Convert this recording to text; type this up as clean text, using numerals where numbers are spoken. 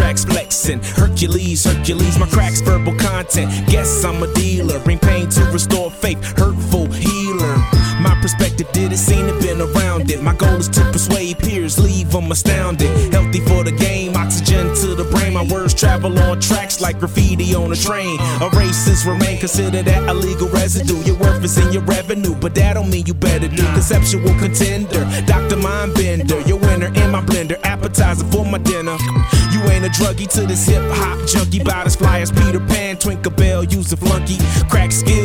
tracks flexing. Hercules, Hercules, my cracks verbal content. Guess I'm a dealer, bring pain to restore faith, hurtful healer. My perspective did it, seen it, been around it. My goal is to persuade peers, leave them astounded. Healthy for the game, oxygen to the brain. My words travel on tracks like graffiti on a train. Erasers remain, consider that illegal residue. Your worth is in your revenue, but that don't mean you better do. Conceptual contender, Dr. Mindbender. Your winner in my blender, appetizer for my dinner. You ain't a druggie to this hip hop junkie. Bout as fly as Peter Pan, Twinkle Bell, use a flunky. Crack skill